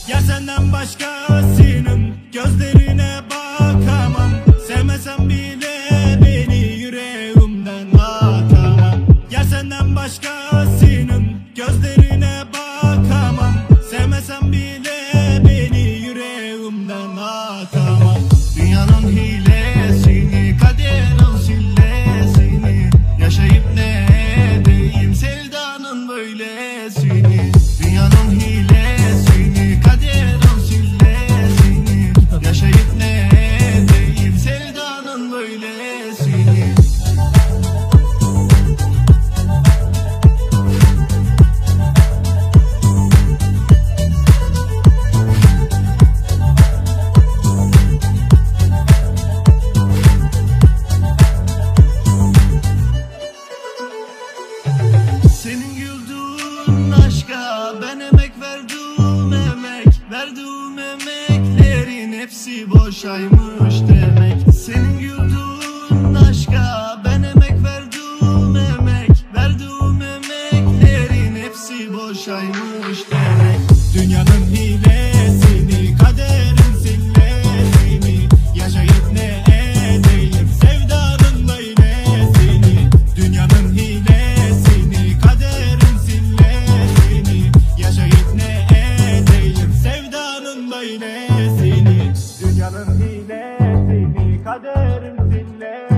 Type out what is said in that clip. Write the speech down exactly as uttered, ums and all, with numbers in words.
Ya senden başkasının gözlerine bakamam. Sevmesem bile beni yüreğimden atamam. Ya senden başkasının gözlerine bakamam. Sevmesem bile beni yüreğimden atamam. Dünyanın hilesini, kaderin sillesini, yaşayıp ne edeyim sevdanın böylesini. Dünyanın hilesini, kaderin sillesini, yaşayıp ne edeyim sevdanın böylesini. Senin güldüğün aşka ben emek verdim, emek verdim, emeklerin hepsi boşaymış demek. Senin güldüğün aşka ben emek verdim, emek verdim, emeklerin hepsi boşaymış demek. Dünyanın hilesini, kaderin sillesini, yaşayıp ne edeyim sevdanın böylesini. Dünyanın hilesini, kaderin sillesini, yaşayıp ne edeyim sevdanın böylesini. Dünyanın hilesini, kaderin sillesini,